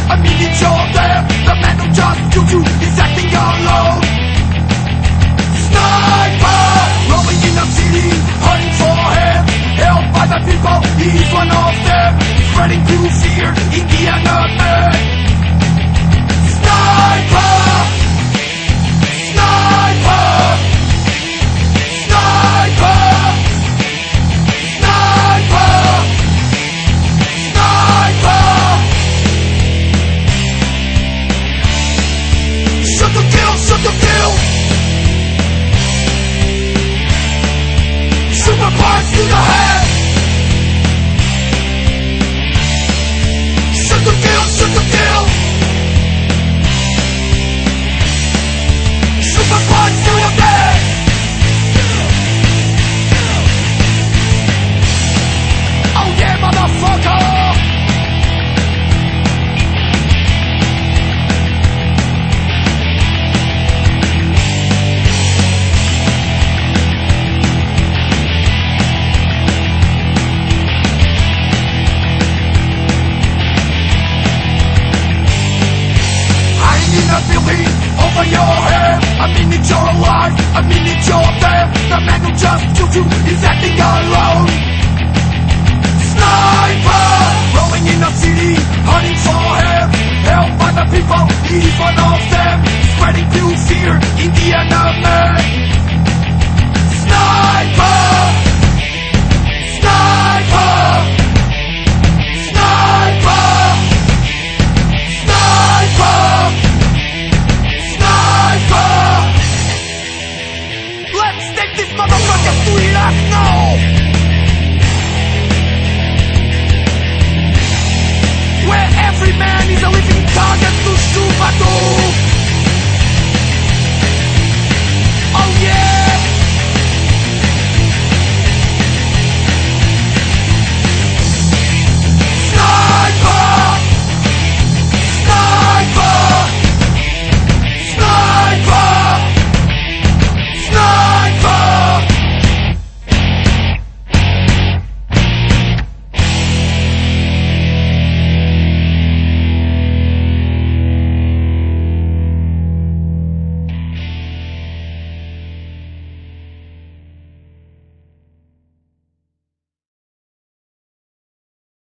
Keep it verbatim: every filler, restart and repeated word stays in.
I mean it's all there. The man who just killed you is acting alone. Sniper, rolling in the city, hunting for him. Held by the people, he's one of them. Spreading through fear in the enemy. Sniper, sniper, sniper, sniper, sniper. Shoot to kill, shoot to kill. Super parts to the head. Shoot to kill, shoot to kill. Super parts to your head. Oh yeah, motherfucker. Feeling over your head. I mean it's you're alive, I mean it's you're there. The man who just killed you is acting alone. Sniper, rolling in the city, hunting for him. Held by the people, he's one of them. Spreading through fear